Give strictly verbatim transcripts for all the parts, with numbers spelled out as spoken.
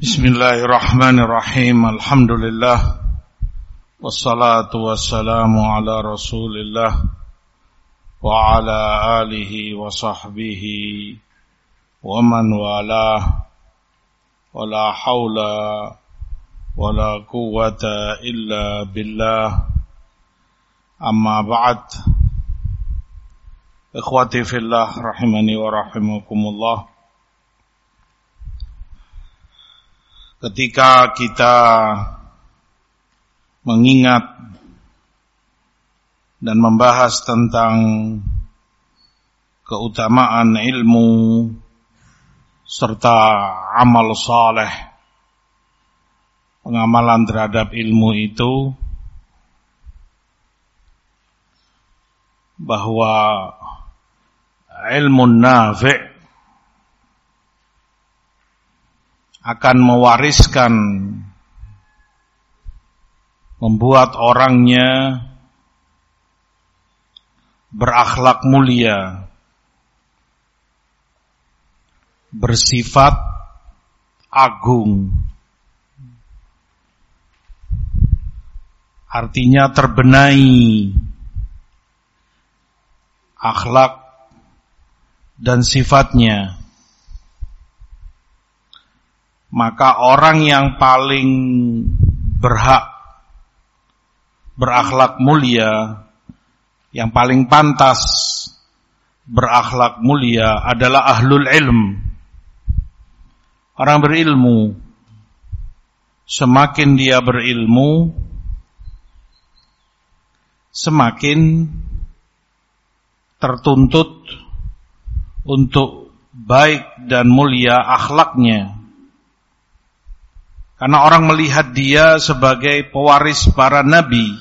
Bismillahirrahmanirrahim. Alhamdulillah. Wassalatu wassalamu ala Rasulillah wa ala alihi wa sahbihi wa man walah. Wala hawla wala quwwata illa billah. Amma ba'd. Ikhwati fillah rahimani wa rahimakumullah. Ketika kita mengingat dan membahas tentang keutamaan ilmu serta amal saleh, pengamalan terhadap ilmu itu, bahwa ilmu nafi' akan mewariskan, membuat orangnya berakhlak mulia, bersifat agung. Artinya terbenahi akhlak dan sifatnya. Maka orang yang paling berhak berakhlak mulia, yang paling pantas berakhlak mulia adalah ahlul ilm, orang berilmu. Semakin dia berilmu, semakin tertuntut untuk baik dan mulia akhlaknya. Karena orang melihat dia sebagai pewaris para nabi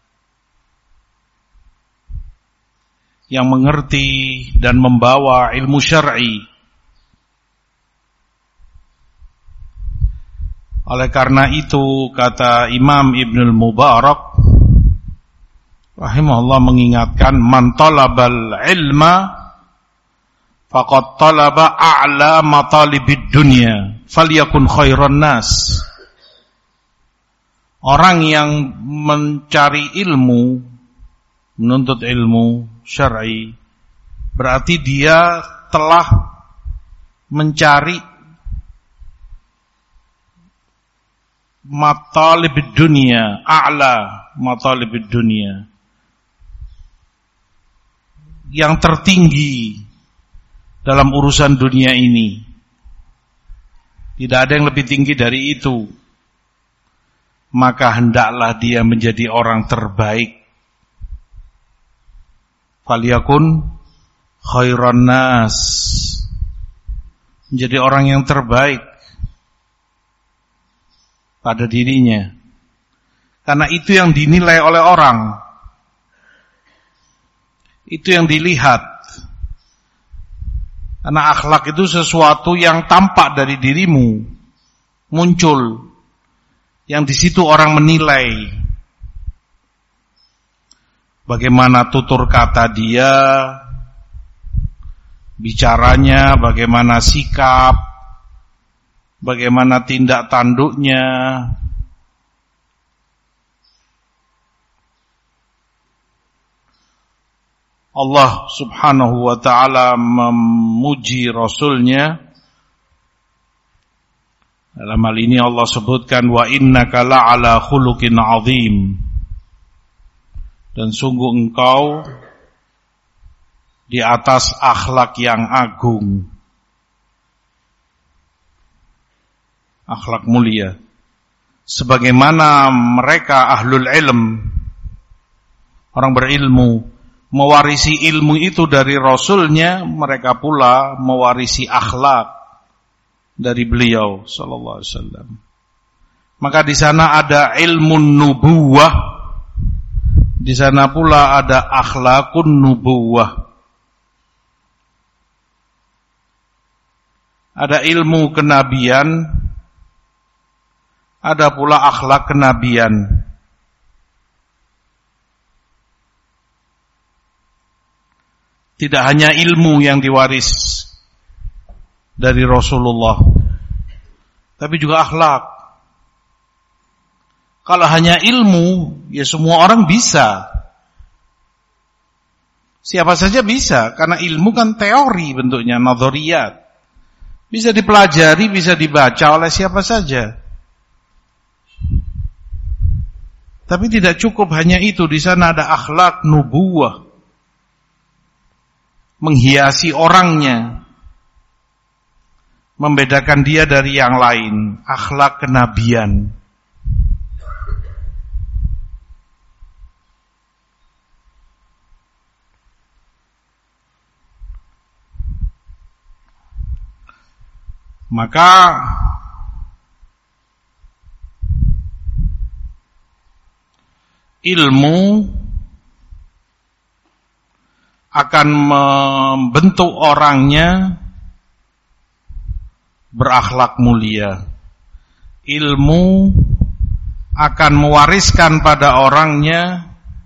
yang mengerti dan membawa ilmu syar'i. Oleh karena itu kata Imam Ibnul Mubarak rahimahullah mengingatkan, man talabal ilma faqad talaba a'la matalibid dunya falyakun khairan nas. Orang yang mencari ilmu, menuntut ilmu syar'i, berarti dia telah mencari matalibid dunia, a'la matalibid dunia, yang tertinggi dalam urusan dunia ini. Tidak ada yang lebih tinggi dari itu. Maka hendaklah dia menjadi orang terbaik. Falyakun khairan nas, menjadi orang yang terbaik pada dirinya. Karena itu yang dinilai oleh orang, itu yang dilihat. Karena akhlak itu sesuatu yang tampak dari dirimu, muncul, yang di situ orang menilai bagaimana tutur kata dia, bicaranya, bagaimana sikap, bagaimana tindak tanduknya. Allah subhanahu wa ta'ala memuji Rasulnya. Dalam hal ini Allah sebutkan, wa innaka la'ala khuluqin azim, dan sungguh engkau di atas akhlak yang agung, akhlak mulia. Sebagaimana mereka ahlul ilm, orang berilmu, mewarisi ilmu itu dari Rasulnya, mereka pula mewarisi akhlak dari beliau sallallahu alaihi wasallam. Maka di sana ada ilmu nubuwah, di sana pula ada akhlakun nubuwah. Ada ilmu kenabian, ada pula akhlak kenabian. Tidak hanya ilmu yang diwaris dari Rasulullah, tapi juga akhlak. Kalau hanya ilmu, ya semua orang bisa. Siapa saja bisa, karena ilmu kan teori bentuknya, nadhariyat. Bisa dipelajari, bisa dibaca oleh siapa saja. Tapi tidak cukup hanya itu, di sana ada akhlak nubuwah. Menghiasi orangnya. Membedakan dia dari yang lain, akhlak kenabian. Maka ilmu akan membentuk orangnya berakhlak mulia. Ilmu akan mewariskan pada orangnya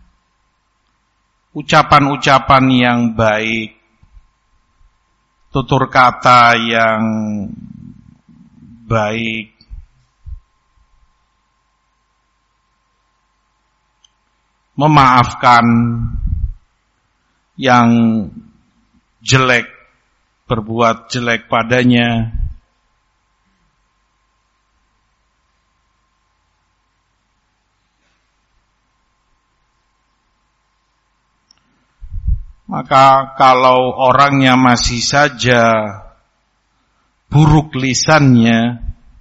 ucapan-ucapan yang baik, tutur kata yang baik, memaafkan yang jelek, berbuat jelek padanya. Maka kalau orangnya masih saja buruk lisannya,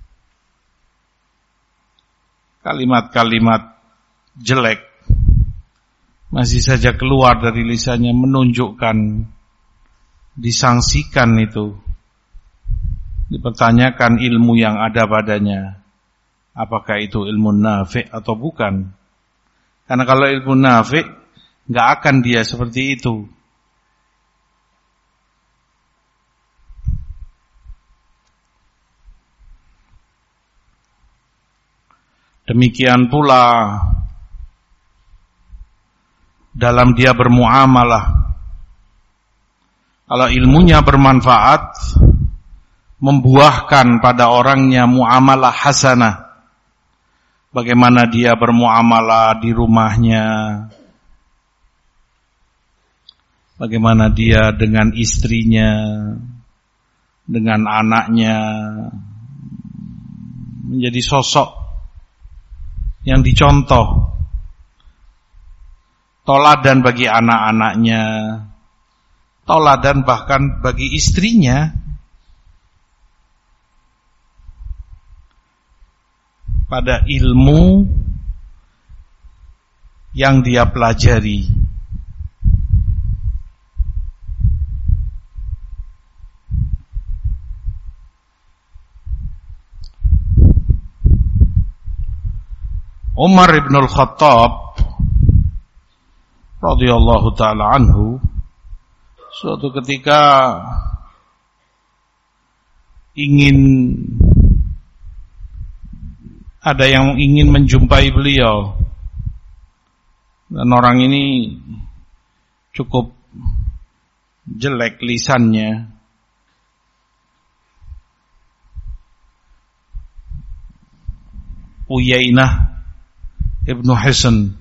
kalimat-kalimat jelek masih saja keluar dari lisannya, menunjukkan disangsikan itu, dipertanyakan ilmu yang ada padanya, apakah itu ilmu nafi' atau bukan. Karena kalau ilmu nafi' nggak akan dia seperti itu. Demikian pula dalam dia bermuamalah. Kalau ilmunya bermanfaat, membuahkan pada orangnya muamalah hasanah. Bagaimana dia bermuamalah di rumahnya, bagaimana dia dengan istrinya, dengan anaknya, menjadi sosok yang dicontoh, toladan bagi anak-anaknya, toladan bahkan bagi istrinya. Pada ilmu yang dia pelajari. Umar ibn al-Khattab radhiyallahu ta'ala anhu suatu ketika ingin ada yang ingin menjumpai beliau, dan orang ini cukup jelek lisannya. Uyainah Ibnu Hisn.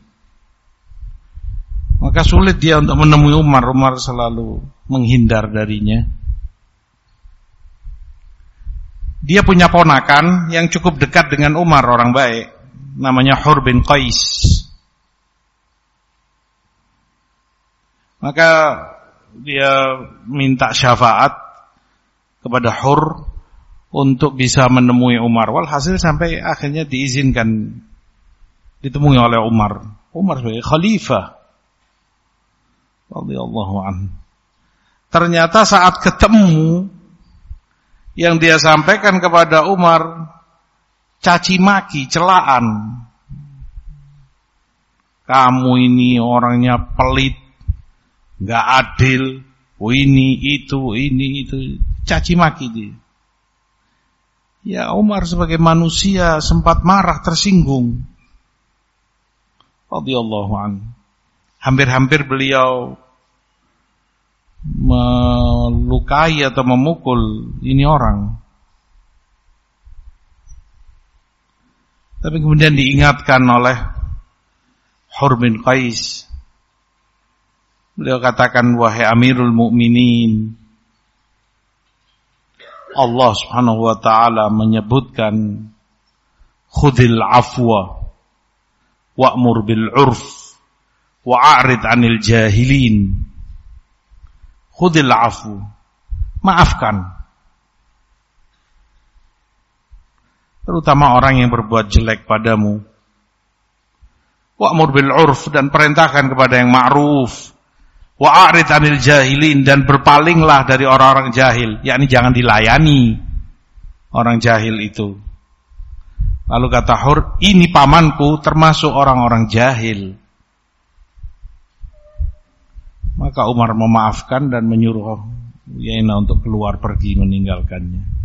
Maka sulit dia untuk menemui Umar. Umar selalu menghindar darinya. Dia punya ponakan yang cukup dekat dengan Umar, orang baik, namanya Hur bin Qais. Maka dia minta syafaat kepada Hur untuk bisa menemui Umar. Walhasil sampai akhirnya diizinkan ditemui oleh Umar. Umar sebagai khalifah radhiyallahu anhu. Ternyata saat ketemu, yang dia sampaikan kepada Umar caci maki, celaan. Kamu ini orangnya pelit, enggak adil, oh ini itu, ini itu, caci maki dia. Ya, Umar sebagai manusia sempat marah, tersinggung. Radhiyallahu anhu. Hampir-hampir beliau melukai atau memukul ini orang. Tapi kemudian diingatkan oleh Hur bin Qais. Beliau katakan, wahai Amirul Mukminin, Allah Subhanahu wa taala menyebutkan khudhil afwa wa'mur bil 'urf wa'rid 'anil jahilin. Khudhil afwa, maafkan. Terutama orang yang berbuat jelek padamu. Wa'mur bil 'urf, dan perintahkan kepada yang ma'ruf. Wa'rid 'anil jahilin, dan berpalinglah dari orang-orang jahil, yakni jangan dilayani orang jahil itu. Lalu kata Hur, ini pamanku termasuk orang-orang jahil. Maka Umar memaafkan dan menyuruh Uyainah untuk keluar pergi meninggalkannya.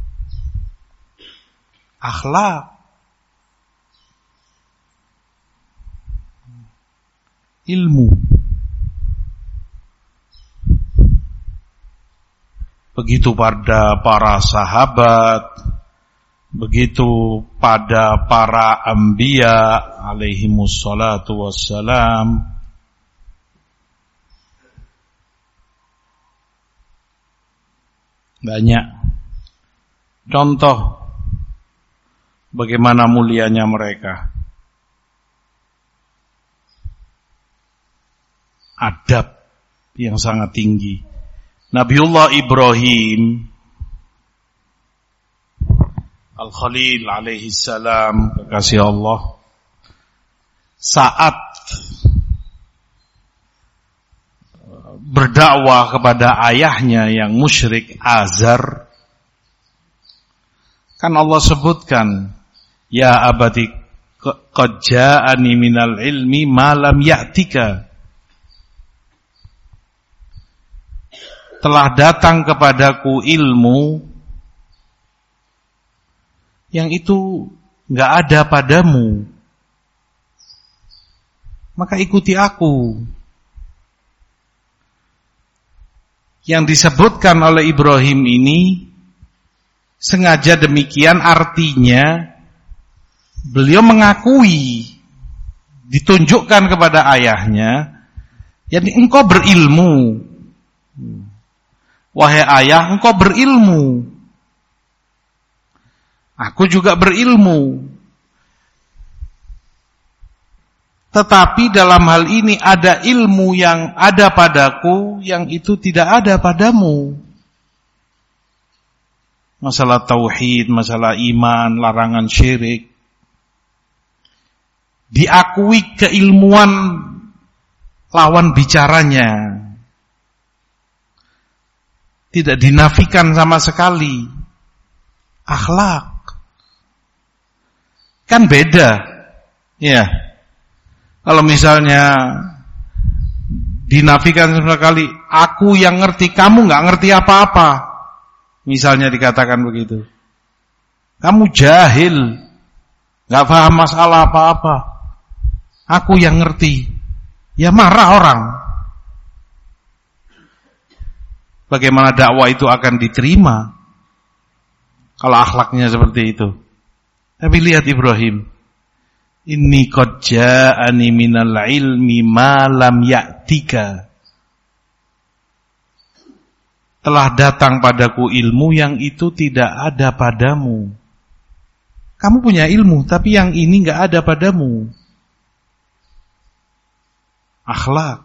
Akhlak, ilmu. Begitu pada para sahabat, begitu pada para anbiya alaihimus salatu wassalam. Banyak contoh bagaimana mulianya mereka. Adab yang sangat tinggi. Nabiullah Ibrahim Al-Khalil alaihi salam, kekasih Allah, saat berdakwah kepada ayahnya yang musyrik Azar, kan Allah sebutkan, ya abati qad ja'ani minal ilmi ma lam ya'tika. Telah datang kepadaku ilmu yang itu enggak ada padamu. Maka ikuti aku. Yang disebutkan oleh Ibrahim ini sengaja demikian, artinya beliau mengakui, ditunjukkan kepada ayahnya, yakni engkau berilmu. Wahai ayah, engkau berilmu. Aku juga berilmu. Tetapi dalam hal ini ada ilmu yang ada padaku yang itu tidak ada padamu. Masalah tauhid, masalah iman, larangan syirik. Diakui keilmuan lawan bicaranya. Tidak dinafikan sama sekali. Akhlak. Kan beda. Ya. Kalau misalnya dinafikan sama sekali, aku yang ngerti, kamu gak ngerti apa-apa. Misalnya dikatakan begitu. Kamu jahil, gak paham masalah apa-apa. Aku yang ngerti. Ya marah orang. Bagaimana dakwah itu akan diterima kalau akhlaknya seperti itu? Tapi lihat Ibrahim. Inni qad ja'ani minal ilmi ma lam ya'tika. Telah datang padaku ilmu yang itu tidak ada padamu. Kamu punya ilmu, tapi yang ini enggak ada padamu. Akhlak.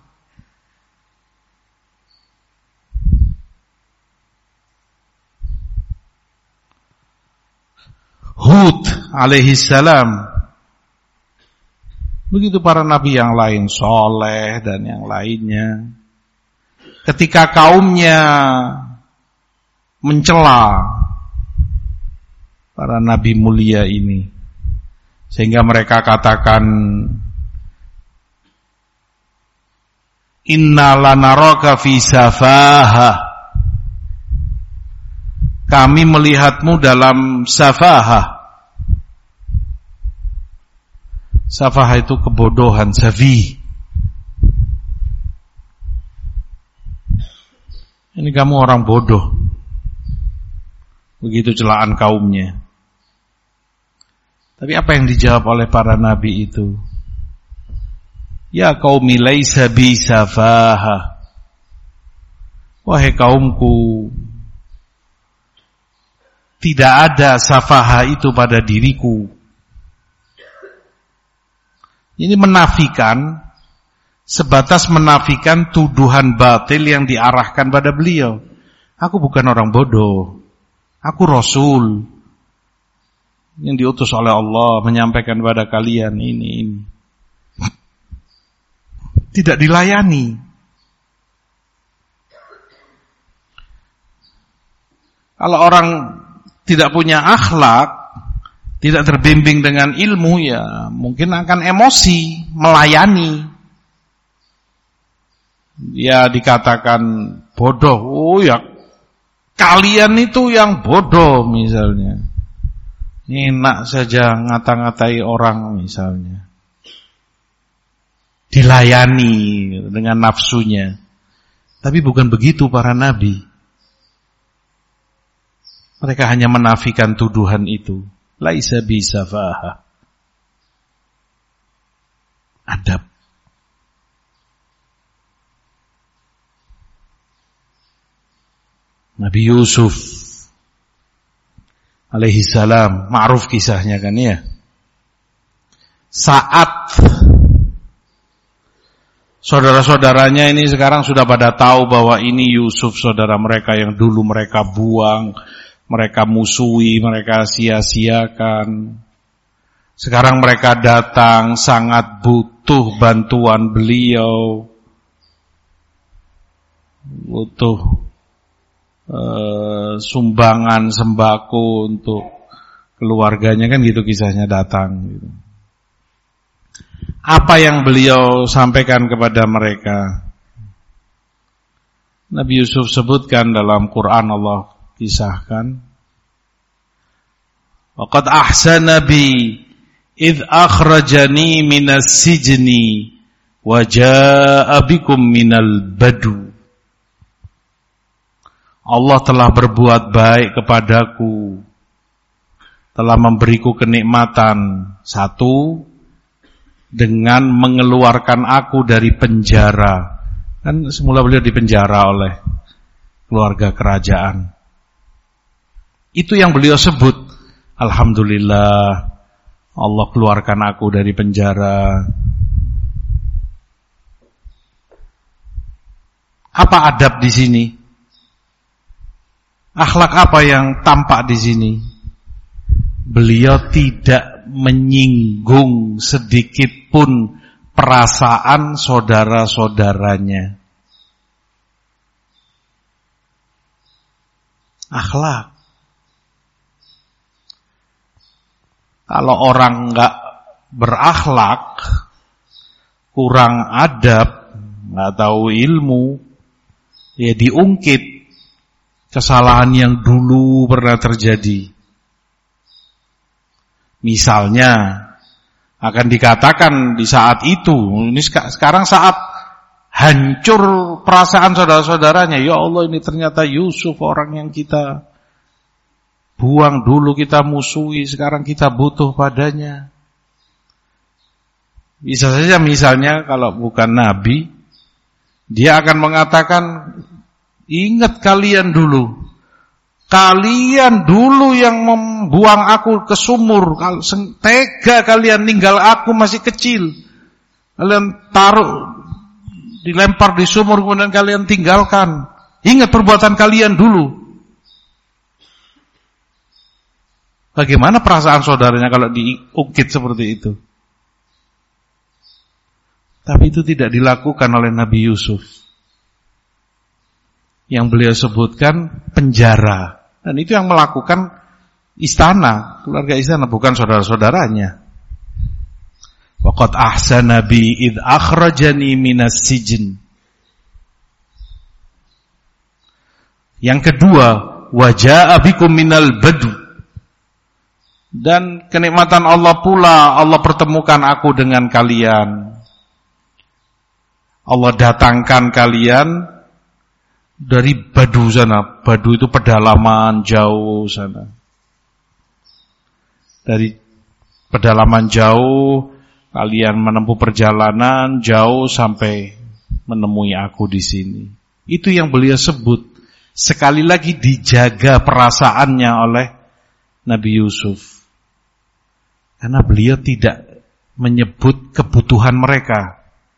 Hud alaihi salam. Begitu para nabi yang lain, Soleh dan yang lainnya. Ketika kaumnya mencela para nabi mulia ini, sehingga mereka katakan, inna lanaraka fi safahah. Kami melihatmu dalam safahah. Safahah itu kebodohan, safi. Ini kamu orang bodoh. Begitu celaan kaumnya. Tapi apa yang dijawab oleh para nabi itu? Ya qaumi laisa bi safaha. Wahai kaumku, tidak ada safaha itu pada diriku. Ini menafikan, sebatas menafikan tuduhan batil yang diarahkan pada beliau. Aku bukan orang bodoh, aku Rasul yang diutus oleh Allah menyampaikan kepada kalian ini ini. Tidak dilayani. Kalau orang tidak punya akhlak, tidak terbimbing dengan ilmu, ya mungkin akan emosi, melayani. Ya dikatakan bodoh, oh ya kalian itu yang bodoh misalnya. Enak saja ngata-ngatai orang misalnya. Dilayani dengan nafsunya. Tapi bukan begitu para nabi. Mereka hanya menafikan tuduhan itu. Laisa bisafaha. Adab. Nabi Yusuf alaihi salam, ma'ruf kisahnya kan ya. Saat saudara-saudaranya ini sekarang sudah pada tahu bahwa ini Yusuf saudara mereka yang dulu mereka buang, mereka musuhi, mereka sia-siakan. Sekarang mereka datang sangat butuh bantuan beliau. Butuh Uh, sumbangan sembako untuk keluarganya kan gitu kisahnya datang gitu. Apa yang beliau sampaikan kepada mereka? Nabi Yusuf sebutkan dalam Quran, Allah kisahkan, waqad ahsana bi idh akhrajani minas sijni wa jaa'a bikum minal badu. Allah telah berbuat baik kepadaku, telah memberiku kenikmatan. Satu, dengan mengeluarkan aku dari penjara. Kan semula beliau di penjara oleh keluarga kerajaan. Itu yang beliau sebut. Alhamdulillah, Allah keluarkan aku dari penjara. Apa adab di sini? Akhlak apa yang tampak di sini? Beliau tidak menyinggung sedikit pun perasaan saudara-saudaranya. Akhlak. Kalau orang enggak berakhlak, kurang adab, enggak tahu ilmu, ya diungkit kesalahan yang dulu pernah terjadi. Misalnya akan dikatakan di saat itu, ini sekarang saat hancur perasaan saudara-saudaranya, ya Allah ini ternyata Yusuf orang yang kita buang dulu, kita musuhi, sekarang kita butuh padanya. Bisa saja misalnya kalau bukan nabi, dia akan mengatakan, ingat kalian dulu. Kalian dulu yang membuang aku ke sumur. Tega kalian ninggal aku masih kecil. Kalian taruh, dilempar di sumur kemudian kalian tinggalkan. Ingat perbuatan kalian dulu. Bagaimana perasaan saudaranya kalau diungkit seperti itu? Tapi itu tidak dilakukan oleh Nabi Yusuf. Yang beliau sebutkan penjara. Dan itu yang melakukan istana, keluarga istana, bukan saudara-saudaranya. Waqad ahsana bi idh akhrajani minas sijn. Yang kedua, wa jaa'a bikum minal badu. Dan kenikmatan Allah pula, Allah pertemukan aku dengan kalian. Allah datangkan kalian dari Badu sana. Badu itu pedalaman jauh sana. Dari pedalaman jauh, kalian menempuh perjalanan jauh sampai menemui aku di sini. Itu yang beliau sebut. Sekali lagi dijaga perasaannya oleh Nabi Yusuf. Karena beliau tidak menyebut kebutuhan mereka.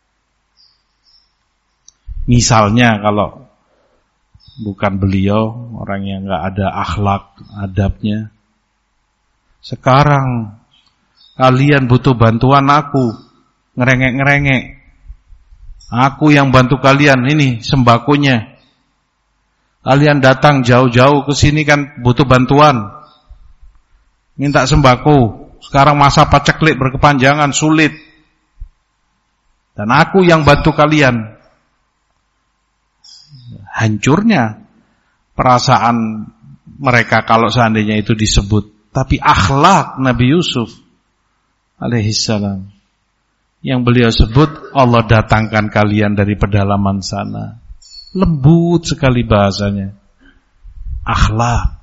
Misalnya kalau bukan beliau, orang yang gak ada akhlak, adabnya. Sekarang kalian butuh bantuan aku, ngerengek-ngerengek. Aku yang bantu kalian, ini sembakonya. Kalian datang jauh-jauh ke sini kan butuh bantuan. Minta sembako. Sekarang masa paceklik berkepanjangan, sulit. Dan aku yang bantu kalian. Hancurnya perasaan mereka kalau seandainya itu disebut. Tapi akhlak Nabi Yusuf alaihissalam yang beliau sebut, Allah datangkan kalian dari pedalaman sana. Lembut sekali bahasanya. Akhlak.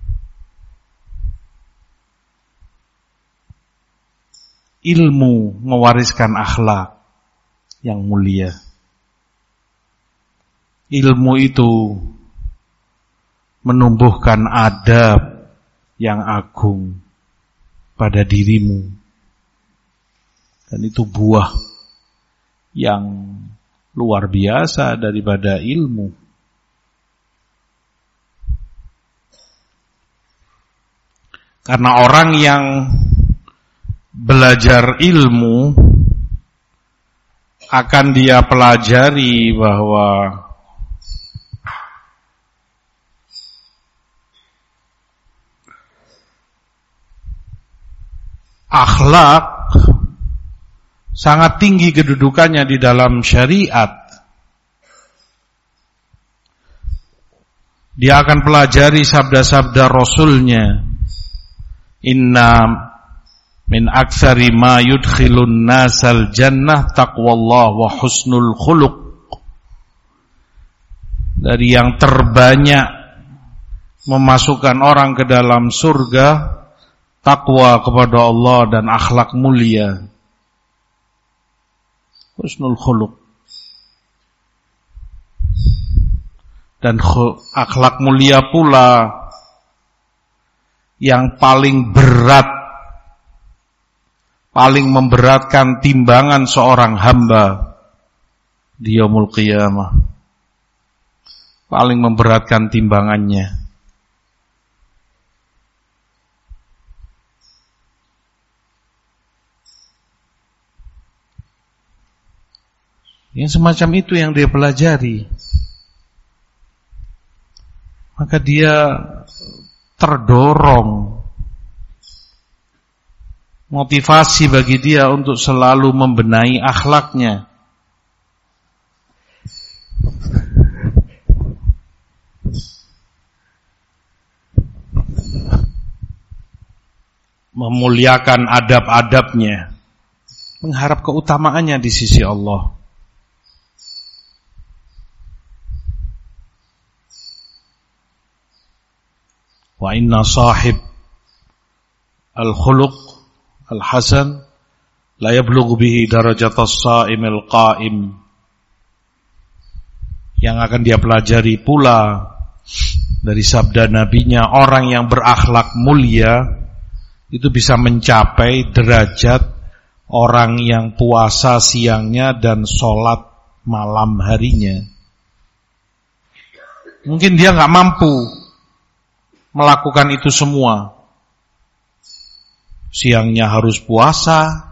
Ilmu mewariskan akhlak yang mulia. Ilmu itu menumbuhkan adab yang agung pada dirimu. Dan itu buah yang luar biasa daripada ilmu. Karena orang yang belajar ilmu akan dia pelajari bahwa akhlak sangat tinggi kedudukannya di dalam syariat. Dia akan pelajari sabda-sabda Rasulnya. Inna min aktsari ma yudkhilun nasal jannah taqwallah wa husnul khuluq. Dari yang terbanyak memasukkan orang ke dalam surga, takwa kepada Allah dan akhlak mulia. Husnul khuluq. Dan akhlak mulia pula yang paling berat, paling memberatkan timbangan seorang hamba di yaumul qiyamah. Paling memberatkan timbangannya. Yang semacam itu yang dia pelajari. Maka dia terdorong. Motivasi bagi dia untuk selalu membenahi akhlaknya. Memuliakan adab-adabnya. Mengharap keutamaannya di sisi Allah. Wa inna sahib al-khuluq al-hasan la yablughu bihi darajat as-sa'imil qa'im. Yang akan dia pelajari pula dari sabda nabinya, orang yang berakhlak mulia itu bisa mencapai derajat orang yang puasa siangnya dan sholat malam harinya. Mungkin dia gak mampu melakukan itu semua. Siangnya harus puasa,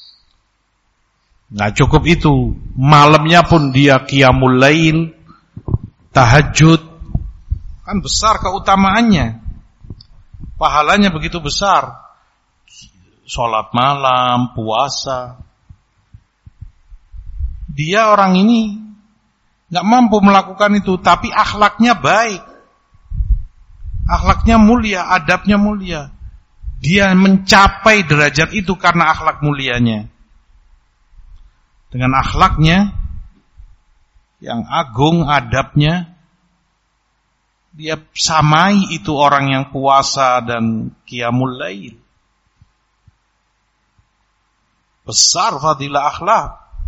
nggak cukup itu, malamnya pun dia qiyamul lail, tahajud. Kan besar keutamaannya, pahalanya begitu besar. Sholat malam, puasa. Dia orang ini nggak mampu melakukan itu, tapi akhlaknya baik. Akhlaknya mulia, adabnya mulia. Dia mencapai derajat itu karena akhlak mulianya. Dengan akhlaknya yang agung, adabnya, dia samai itu orang yang puasa dan qiyamul lail. Besar fadilah akhlak.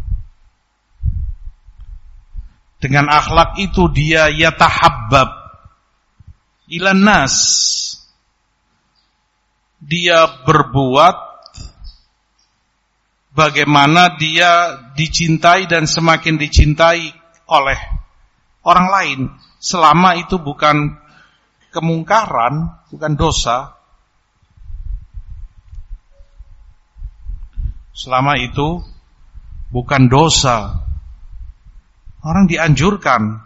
Dengan akhlak itu dia yatahabbab ilan nas. Dia berbuat bagaimana dia dicintai dan semakin dicintai oleh orang lain, selama itu bukan kemungkaran, bukan dosa. Selama itu bukan dosa. Orang dianjurkan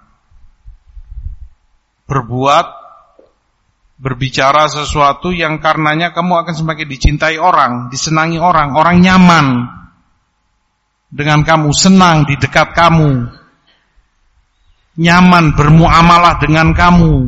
berbuat, berbicara sesuatu yang karenanya kamu akan semakin dicintai orang, disenangi orang, orang nyaman dengan kamu, senang di dekat kamu, nyaman bermuamalah dengan kamu.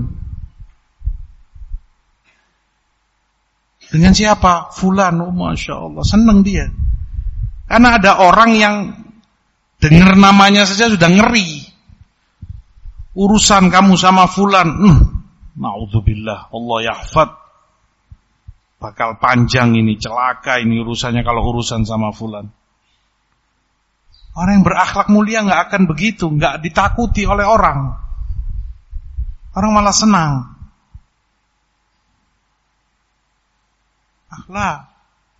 Dengan siapa? Fulan, oh Masya Allah, senang dia. Karena ada orang yang dengar namanya saja sudah ngeri. Urusan kamu sama fulan, hmm, na'udzubillah, Allah yahfad, bakal panjang ini, celaka ini urusannya kalau urusan sama fulan. Orang yang berakhlak mulia gak akan begitu, gak ditakuti oleh orang. Orang malah senang. Akhlak.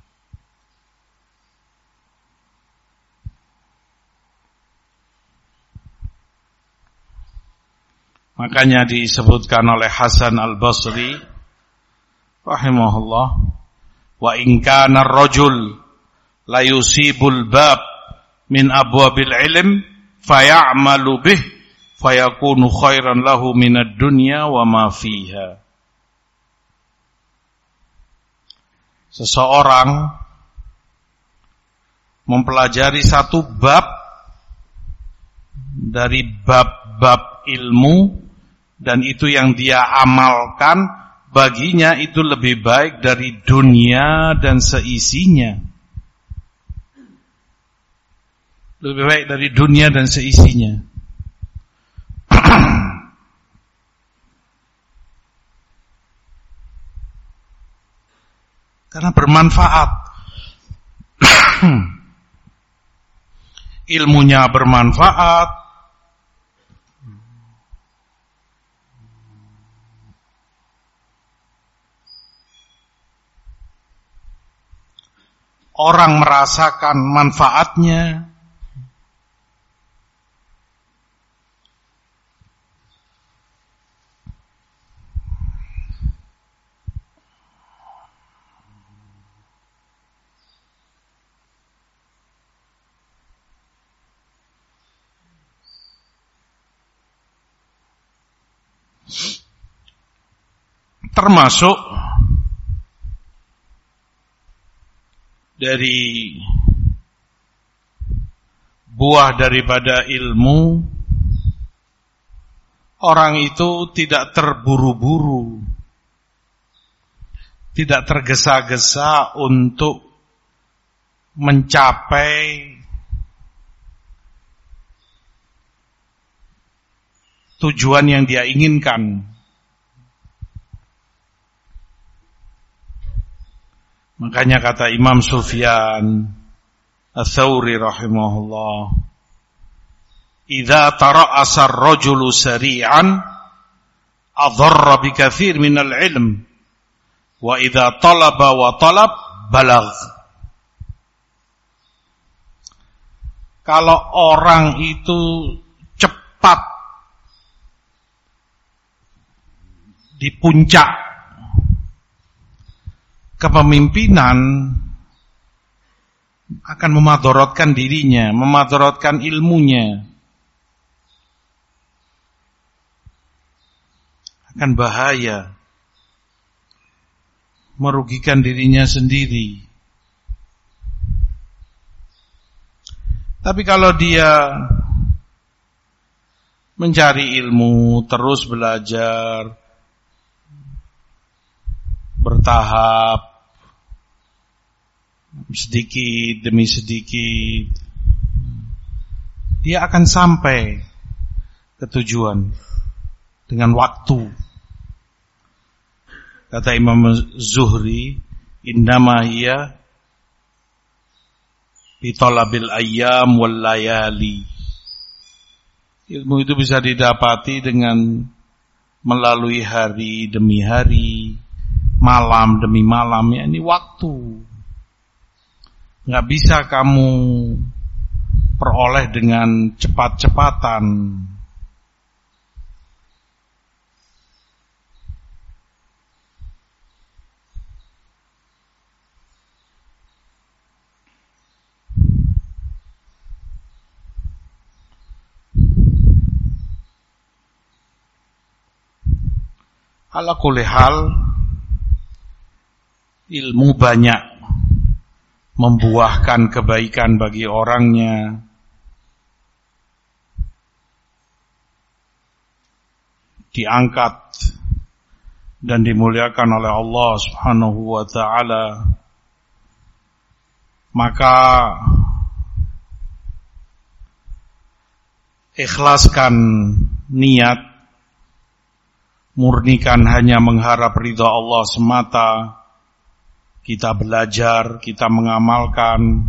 Makanya disebutkan oleh Hasan Al-Basri rahimahullah, wa in kana ar-rajul la yusibul bab min abwabil ilm fayamalu bih fayakunu khairan lahu minad dunya wa ma fiha. Seseorang mempelajari satu bab dari bab-bab ilmu, dan itu yang dia amalkan, baginya itu lebih baik dari dunia dan seisinya. Lebih baik dari dunia dan seisinya. Karena bermanfaat. Ilmunya bermanfaat. Orang merasakan manfaatnya. Termasuk dari buah daripada ilmu, orang itu tidak terburu-buru, tidak tergesa-gesa untuk mencapai tujuan yang dia inginkan. Makanya kata Imam Sufyan Ats-Tsauri rahimahullah, idza tara'asa ar-rajulu sari'an adarra bi katsir min al-'ilm wa idza talaba wa talab balagh. Kalau orang itu cepat di puncak kepemimpinan, akan memadorotkan dirinya, memadorotkan ilmunya, akan bahaya, merugikan dirinya sendiri. Tapi kalau dia mencari ilmu, terus belajar, bertahap, sedikit demi sedikit, dia akan sampai ke tujuan dengan waktu. Kata Imam Zuhri, innama hiya bitalabil ayyam wal layali. Ilmu itu bisa didapati dengan melalui hari demi hari, malam demi malam, ya ini waktu. Nggak bisa kamu peroleh dengan cepat-cepatan. Ala kulli hal, ilmu banyak membuahkan kebaikan bagi orangnya. Diangkat dan dimuliakan oleh Allah Subhanahu wa ta'ala. Maka ikhlaskan niat, murnikan hanya mengharap ridha Allah semata. Kita belajar, kita mengamalkan.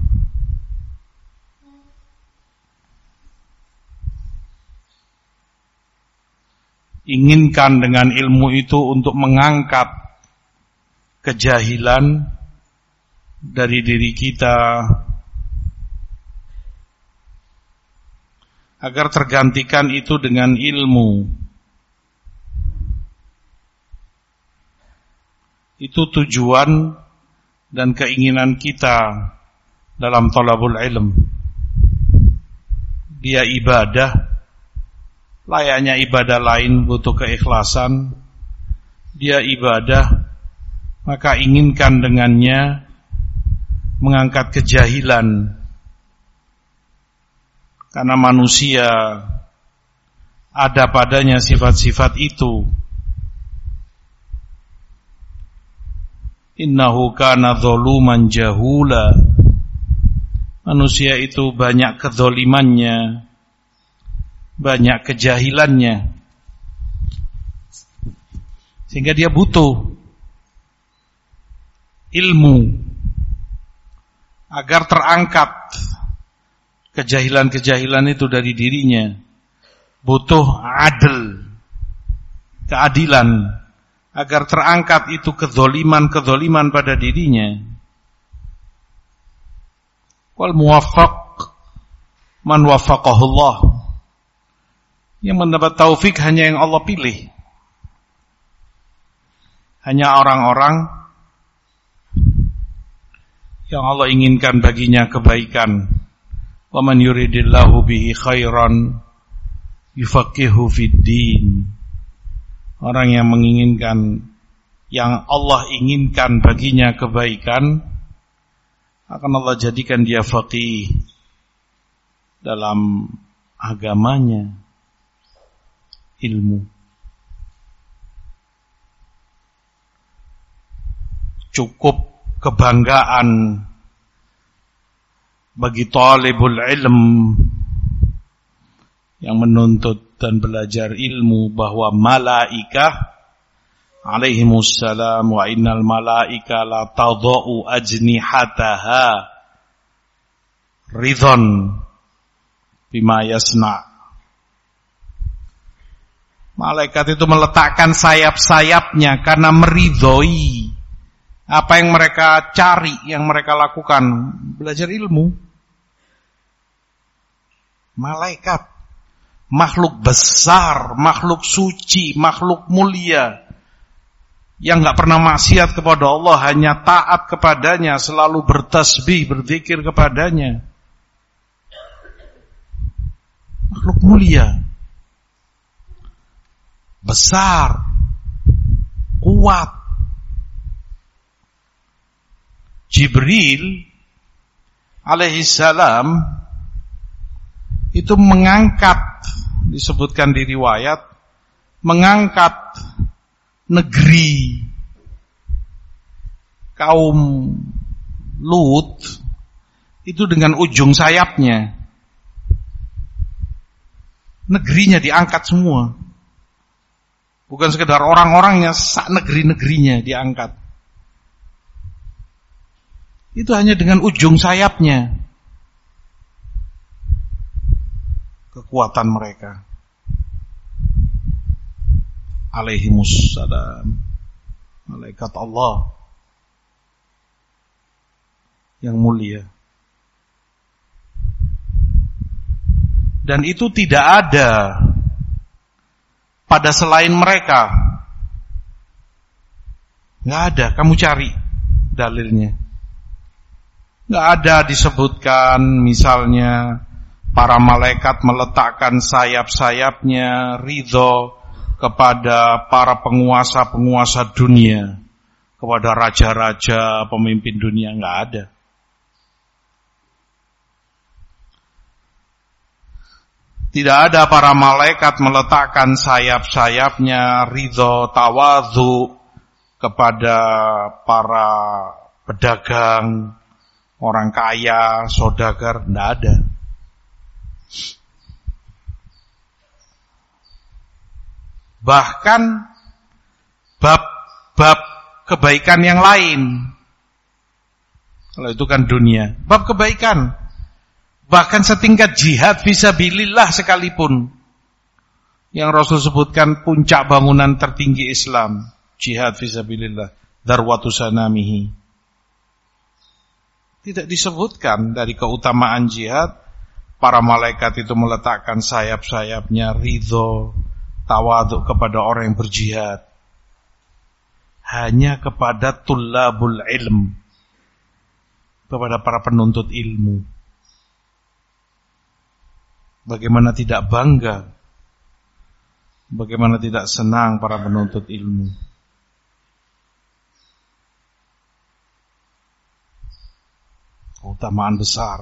Inginkan dengan ilmu itu untuk mengangkat kejahilan dari diri kita, agar tergantikan itu dengan ilmu. Itu tujuan dan keinginan kita dalam thalabul ilm. Dia ibadah, layaknya ibadah lain butuh keikhlasan. Dia ibadah, maka inginkan dengannya mengangkat kejahilan. Karena manusia ada padanya sifat-sifat itu. Innahu kana zaluman jahula. Manusia itu banyak kedzalimannya, banyak kejahilannya, sehingga dia butuh ilmu agar terangkat kejahilan-kejahilan itu dari dirinya. Butuh adil, keadilan, agar terangkat itu kedzaliman-kedzaliman pada dirinya. Wal muwaffaq man waffaqahu Allah. Yang mendapat taufik hanya yang Allah pilih. Hanya orang-orang yang Allah inginkan baginya kebaikan. Wa man yuridillahu bihi khairan yufaqihu fid din. Orang yang menginginkan, yang Allah inginkan baginya kebaikan, akan Allah jadikan dia faqih dalam agamanya, ilmu. Cukup kebanggaan bagi talibul ilm yang menuntut dan belajar ilmu bahwa malaikah alaihimussalam wa innal malaika la tadau ajnihataha ridhon bima yasna. Malaikat itu meletakkan sayap-sayapnya karena meridhoi apa yang mereka cari, yang mereka lakukan, belajar ilmu. Malaikat, makhluk besar, makhluk suci, makhluk mulia, yang gak pernah maksiat kepada Allah, hanya taat kepadanya, selalu bertasbih, berzikir kepadanya. Makhluk mulia, besar, kuat. Jibril alaihissalam itu mengangkat, disebutkan di riwayat, mengangkat negeri kaum Lut itu dengan ujung sayapnya. Negerinya diangkat semua. Bukan sekedar orang-orangnya, sak negeri-negerinya diangkat. Itu hanya dengan ujung sayapnya. kekuatan mereka. Alaihimus salam, malaikat Allah yang mulia. Dan itu tidak ada pada selain mereka. Nggak ada, kamu cari dalilnya. Nggak ada disebutkan misalnya para malaikat meletakkan sayap-sayapnya ridho kepada para penguasa-penguasa dunia, kepada raja-raja, pemimpin dunia, nggak ada. Tidak ada para malaikat meletakkan sayap-sayapnya ridho tawadhu kepada para pedagang, orang kaya, saudagar, tidak ada. Bahkan bab-bab kebaikan yang lain, kalau itu kan dunia, bab kebaikan, bahkan setingkat jihad fisabilillah sekalipun, yang Rasul sebutkan puncak bangunan tertinggi Islam, jihad fisabilillah, darwatu sanamihi. Tidak disebutkan dari keutamaan jihad, para malaikat itu meletakkan sayap-sayapnya ridho, tawaduk kepada orang yang berjihad. Hanya kepada tullabul ilm, kepada para penuntut ilmu. Bagaimana tidak bangga, bagaimana tidak senang para penuntut ilmu. Keutamaan besar.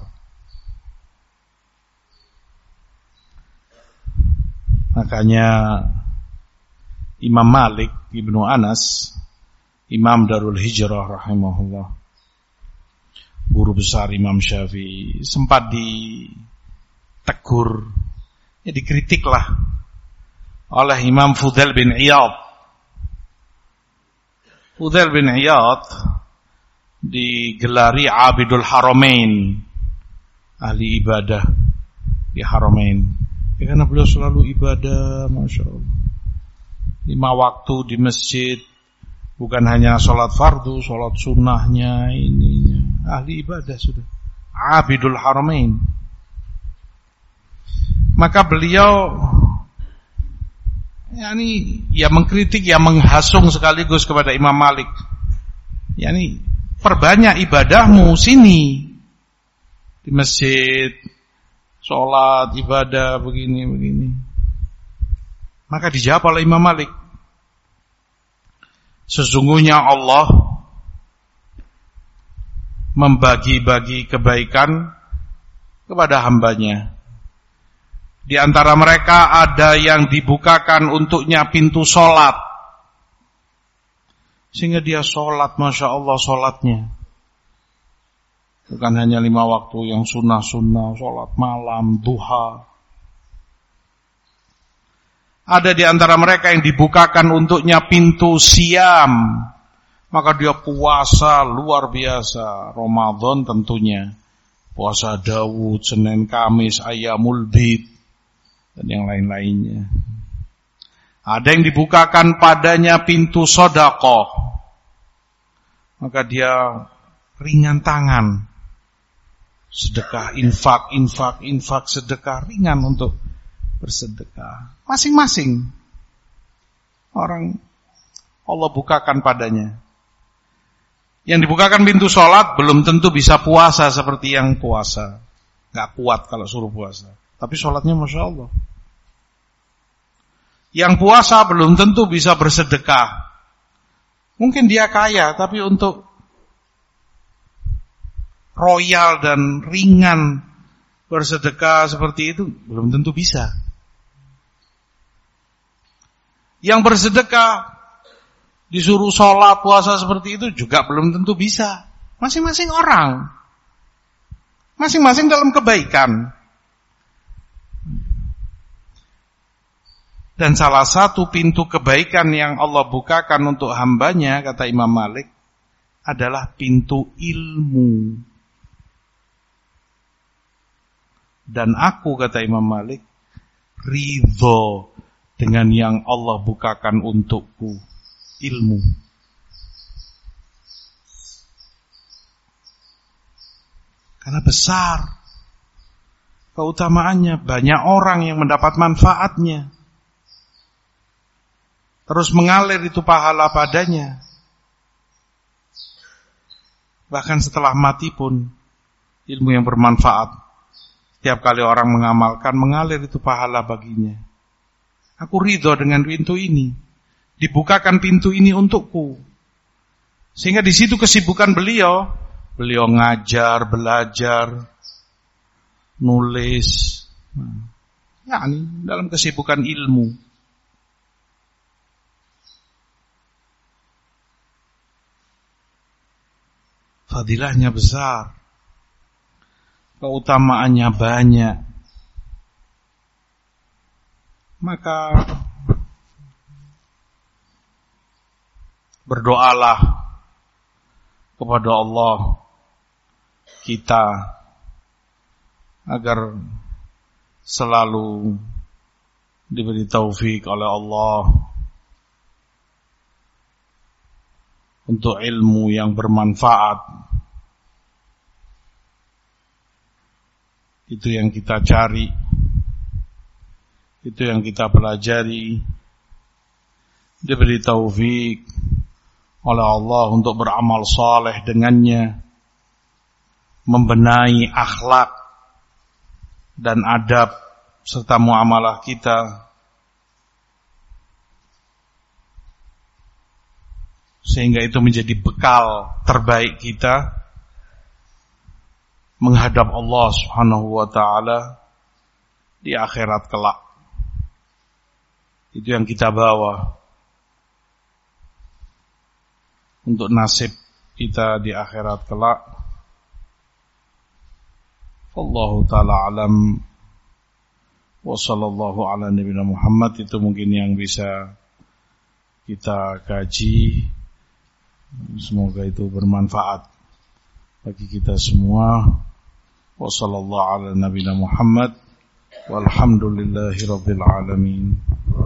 Makanya Imam Malik Ibnu Anas, Imam Darul Hijrah rahimahullah, guru besar Imam Syafi'i, sempat ditegur, ya dikritiklah oleh Imam Fudail bin Iyad. Fudail bin Iyad digelari Abidul Haramain, ahli ibadah di Haramain. Ya, karena beliau selalu ibadah, Masya Allah. Lima waktu di masjid, bukan hanya sholat fardu, sholat sunnahnya, ininya. Ahli ibadah sudah. Abidul Haramain. Maka beliau, yani, ya mengkritik, ya menghasung sekaligus kepada Imam Malik. Yani, perbanyak ibadahmu sini di masjid, sholat, ibadah, begini-begini. Maka dijawab oleh Imam Malik, sesungguhnya Allah membagi-bagi kebaikan kepada hambanya. Di antara mereka ada yang dibukakan untuknya pintu sholat, sehingga dia sholat, Masya Allah sholatnya. Bukan hanya lima waktu yang sunnah-sunnah, sholat malam, duha. Ada di antara mereka yang dibukakan untuknya pintu siam, maka dia puasa luar biasa. Ramadan tentunya, puasa Daud, Senin, Kamis, Ayyamul Bid, dan yang lain-lainnya. Ada yang dibukakan padanya pintu sedekah, maka dia ringan tangan, sedekah, infak, infak, infak, sedekah, ringan untuk bersedekah. Masing-masing orang Allah bukakan padanya. Yang dibukakan pintu sholat belum tentu bisa puasa seperti yang puasa, gak kuat kalau suruh puasa, tapi sholatnya Masya Allah. Yang puasa belum tentu bisa bersedekah. Mungkin dia kaya, tapi untuk royal dan ringan bersedekah seperti itu belum tentu bisa. Yang bersedekah disuruh sholat, puasa seperti itu juga belum tentu bisa. Masing-masing orang, masing-masing dalam kebaikan. Dan salah satu pintu kebaikan yang Allah bukakan untuk hambanya, kata Imam Malik, adalah pintu ilmu. Dan aku, kata Imam Malik, ridho dengan yang Allah bukakan untukku, ilmu. Karena besar keutamaannya, banyak orang yang mendapat manfaatnya. Terus mengalir itu pahala padanya. Bahkan setelah mati pun ilmu yang bermanfaat. Setiap kali orang mengamalkan, mengalir itu pahala baginya. Aku ridho dengan pintu ini. Dibukakan pintu ini untukku. Sehingga di situ kesibukan beliau, beliau ngajar, belajar, nulis. Ya, ini dalam kesibukan ilmu. Fadilahnya besar. Keutamaannya banyak. Maka berdoalah kepada Allah kita agar selalu diberi taufik oleh Allah untuk ilmu yang bermanfaat. Itu yang kita cari, itu yang kita pelajari. Diberi taufik oleh Allah untuk beramal saleh dengannya, membenahi akhlak dan adab serta muamalah kita, sehingga itu menjadi bekal terbaik kita menghadap Allah Subhanahu wa taala di akhirat kelak. Itu yang kita bawa untuk nasib kita di akhirat kelak. Wallahu taala alam. Wa sallallahu ala nabiyina Muhammad. Itu mungkin yang bisa kita kaji. Semoga itu bermanfaat bagi kita semua. Wa sallallahu ala nabiyina Muhammad walhamdulillahi rabbil alamin.